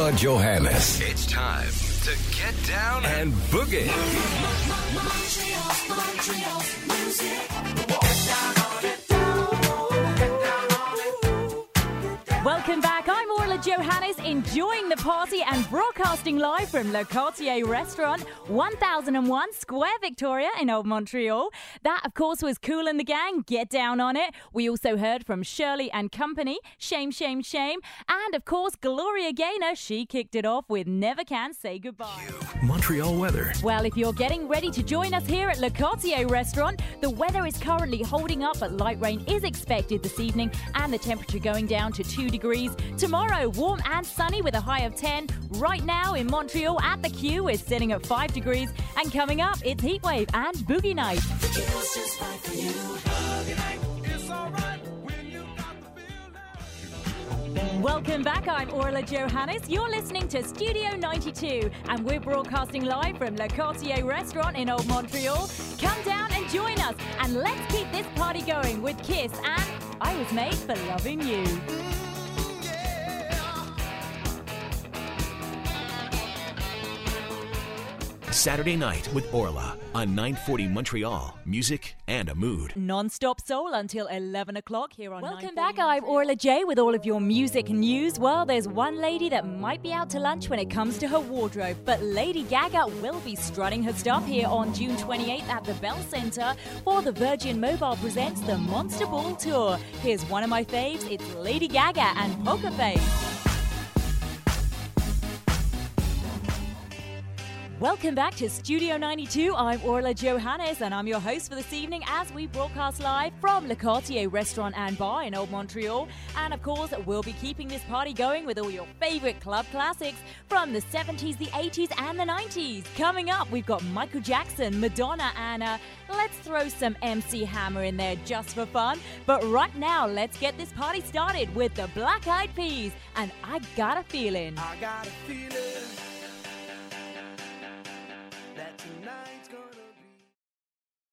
Orla Johannes. It's time to get down and boogie. Welcome back. I'm Orla Johannes, enjoying the party and broadcasting live from Le Quartier Restaurant, 1001 Square Victoria in Old Montreal. That, of course, was Kool and the Gang, Get Down on It. We also heard from Shirley and Company, Shame, Shame, Shame. And, of course, Gloria Gaynor, she kicked it off with Never Can Say Goodbye. Montreal weather. Well, if you're getting ready to join us here at Le Quartier Restaurant, the weather is currently holding up, but light rain is expected this evening and the temperature going down to 2 degrees. Tomorrow, warm and sunny with a high of 10. Right now in Montreal at the Q is sitting at 5 degrees. And coming up, it's Heatwave and Boogie Night. Welcome back, I'm Orla Johannes. You're listening to Studio 92 and we're broadcasting live from Le Quartier Restaurant in Old Montreal. Come down and join us and let's keep this party going with Kiss and I Was Made for Loving You. Saturday night with Orla on 940 Montreal. Music and a mood. Non-stop soul until 11 o'clock here on Welcome back, I'm Orla J with all of your music news. Well, there's one lady that might be out to lunch when it comes to her wardrobe, but Lady Gaga will be strutting her stuff here on June 28th at the Bell Centre for the Virgin Mobile presents the Monster Ball Tour. Here's one of my faves, it's Lady Gaga and Poker Face. Welcome back to Studio 92. I'm Orla Johannes and I'm your host for this evening as we broadcast live from Le Quartier Restaurant and Bar in Old Montreal. And of course, we'll be keeping this party going with all your favorite club classics from the 70s, the 80s and the 90s. Coming up, we've got Michael Jackson, Madonna and let's throw some MC Hammer in there just for fun. But right now, let's get this party started with the Black Eyed Peas and I Got a Feeling. I got a feeling.